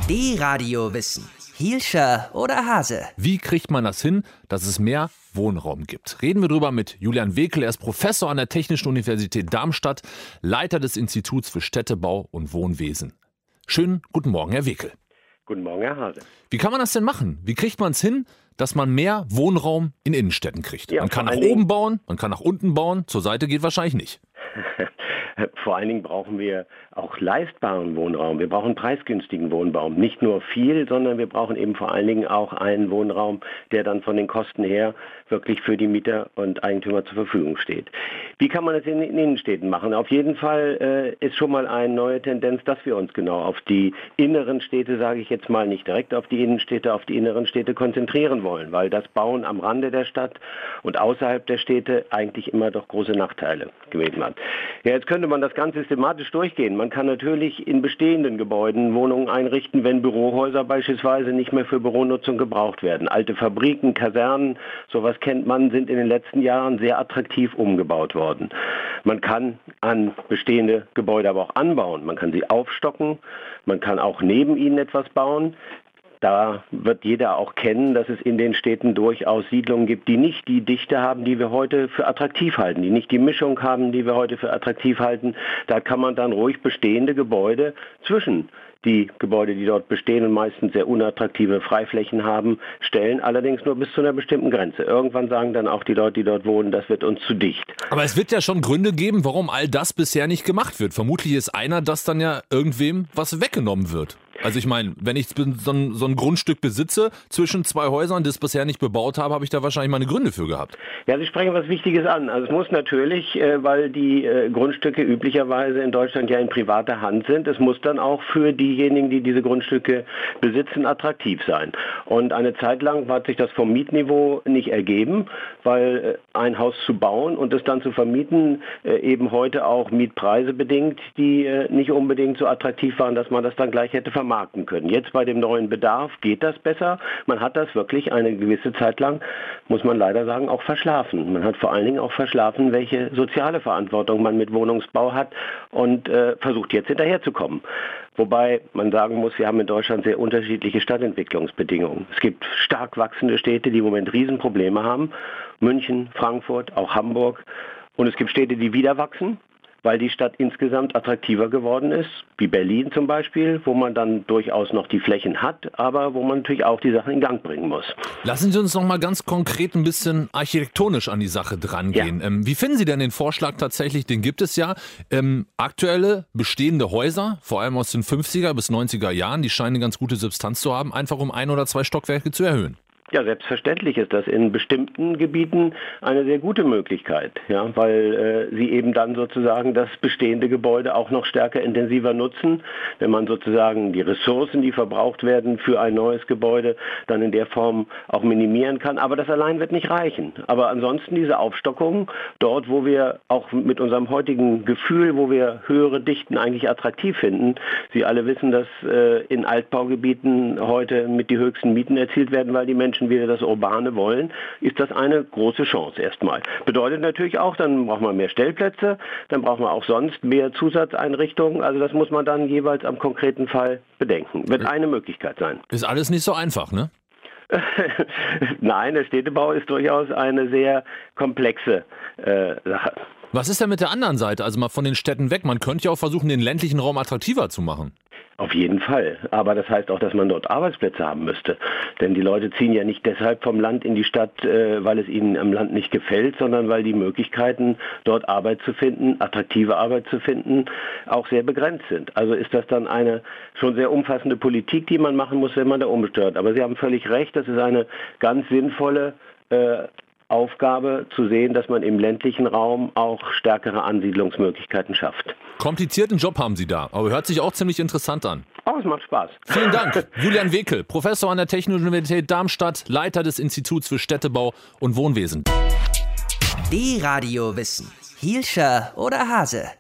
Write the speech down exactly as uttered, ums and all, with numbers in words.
D-Radio Wissen. Hielscher oder Hase? Wie kriegt man das hin, dass es mehr Wohnraum gibt? Reden wir drüber mit Julian Wekel. Er ist Professor an der Technischen Universität Darmstadt, Leiter des Instituts für Städtebau und Wohnwesen. Schönen guten Morgen, Herr Wekel. Guten Morgen, Herr Hase. Wie kann man das denn machen? Wie kriegt man es hin, dass man mehr Wohnraum in Innenstädten kriegt? Ja, man kann vor nach allen oben bauen, man kann nach unten bauen, zur Seite geht wahrscheinlich nicht. Vor allen Dingen brauchen wir auch leistbaren Wohnraum. Wir brauchen preisgünstigen Wohnraum. Nicht nur viel, sondern wir brauchen eben vor allen Dingen auch einen Wohnraum, der dann von den Kosten her wirklich für die Mieter und Eigentümer zur Verfügung steht. Wie kann man das in den Innenstädten machen? Auf jeden Fall äh, ist schon mal eine neue Tendenz, dass wir uns genau auf die inneren Städte, sage ich jetzt mal, nicht direkt auf die Innenstädte, auf die inneren Städte konzentrieren wollen, weil das Bauen am Rande der Stadt und außerhalb der Städte eigentlich immer doch große Nachteile gewesen hat. Ja, jetzt könnte man das ganz systematisch durchgehen. Man kann natürlich in bestehenden Gebäuden Wohnungen einrichten, wenn Bürohäuser beispielsweise nicht mehr für Büronutzung gebraucht werden. Alte Fabriken, Kasernen, sowas kennt man, sind in den letzten Jahren sehr attraktiv umgebaut worden. Man kann an bestehende Gebäude aber auch anbauen. Man kann sie aufstocken, man kann auch neben ihnen etwas bauen. Da wird jeder auch kennen, dass es in den Städten durchaus Siedlungen gibt, die nicht die Dichte haben, die wir heute für attraktiv halten, die nicht die Mischung haben, die wir heute für attraktiv halten. Da kann man dann ruhig bestehende Gebäude zwischen die Gebäude, die dort bestehen und meistens sehr unattraktive Freiflächen haben, stellen, allerdings nur bis zu einer bestimmten Grenze. Irgendwann sagen dann auch die Leute, die dort wohnen, das wird uns zu dicht. Aber es wird ja schon Gründe geben, warum all das bisher nicht gemacht wird. Vermutlich ist einer, dass dann ja irgendwem was weggenommen wird. Also ich meine, wenn ich so ein, so ein Grundstück besitze zwischen zwei Häusern, das bisher nicht bebaut habe, habe ich da wahrscheinlich meine Gründe für gehabt. Ja, Sie sprechen was Wichtiges an. Also es muss natürlich, äh, weil die äh, Grundstücke üblicherweise in Deutschland ja in privater Hand sind, es muss dann auch für diejenigen, die diese Grundstücke besitzen, attraktiv sein. Und eine Zeit lang hat sich das vom Mietniveau nicht ergeben, weil äh, ein Haus zu bauen und es dann zu vermieten äh, eben heute auch Mietpreise bedingt, die äh, nicht unbedingt so attraktiv waren, dass man das dann gleich hätte vermarkten können. Jetzt bei dem neuen Bedarf geht das besser. Man hat das wirklich eine gewisse Zeit lang, muss man leider sagen, auch verschlafen. Man hat vor allen Dingen auch verschlafen, welche soziale Verantwortung man mit Wohnungsbau hat und äh, versucht jetzt hinterherzukommen. Wobei man sagen muss, wir haben in Deutschland sehr unterschiedliche Stadtentwicklungsbedingungen. Es gibt stark wachsende Städte, die im Moment Riesenprobleme haben. München, Frankfurt, auch Hamburg. Und es gibt Städte, die wieder wachsen, weil die Stadt insgesamt attraktiver geworden ist, wie Berlin zum Beispiel, wo man dann durchaus noch die Flächen hat, aber wo man natürlich auch die Sachen in Gang bringen muss. Lassen Sie uns noch mal ganz konkret ein bisschen architektonisch an die Sache drangehen. Ja. Ähm, wie finden Sie denn den Vorschlag tatsächlich? Den gibt es ja. Ähm, aktuelle bestehende Häuser, vor allem aus den fünfziger bis neunziger Jahren, die scheinen eine ganz gute Substanz zu haben, einfach um ein oder zwei Stockwerke zu erhöhen. Ja, selbstverständlich ist das in bestimmten Gebieten eine sehr gute Möglichkeit, ja, weil äh, sie eben dann sozusagen das bestehende Gebäude auch noch stärker intensiver nutzen, wenn man sozusagen die Ressourcen, die verbraucht werden für ein neues Gebäude, dann in der Form auch minimieren kann. Aber das allein wird nicht reichen. Aber ansonsten diese Aufstockung, dort wo wir auch mit unserem heutigen Gefühl, wo wir höhere Dichten eigentlich attraktiv finden, Sie alle wissen, dass äh, in Altbaugebieten heute mit die höchsten Mieten erzielt werden, weil die Menschen wieder das Urbane wollen, ist das eine große Chance erstmal. Bedeutet natürlich auch, dann braucht man mehr Stellplätze, dann braucht man auch sonst mehr Zusatzeinrichtungen. Also das muss man dann jeweils am konkreten Fall bedenken. Wird eine Möglichkeit sein. Ist alles nicht so einfach, ne? Nein, der Städtebau ist durchaus eine sehr komplexe äh, Sache. Was ist denn mit der anderen Seite? Also mal von den Städten weg. Man könnte ja auch versuchen, den ländlichen Raum attraktiver zu machen. Auf jeden Fall. Aber das heißt auch, dass man dort Arbeitsplätze haben müsste. Denn die Leute ziehen ja nicht deshalb vom Land in die Stadt, äh, weil es ihnen am Land nicht gefällt, sondern weil die Möglichkeiten, dort Arbeit zu finden, attraktive Arbeit zu finden, auch sehr begrenzt sind. Also ist das dann eine schon sehr umfassende Politik, die man machen muss, wenn man da umsteuert. Aber Sie haben völlig recht, das ist eine ganz sinnvolle äh, Aufgabe zu sehen, dass man im ländlichen Raum auch stärkere Ansiedlungsmöglichkeiten schafft. Komplizierten Job haben Sie da, aber hört sich auch ziemlich interessant an. Oh, es macht Spaß. Vielen Dank. Julian Wekel, Professor an der Technischen Universität Darmstadt, Leiter des Instituts für Städtebau und Wohnwesen. D-Radio Wissen. Hielscher oder Hase?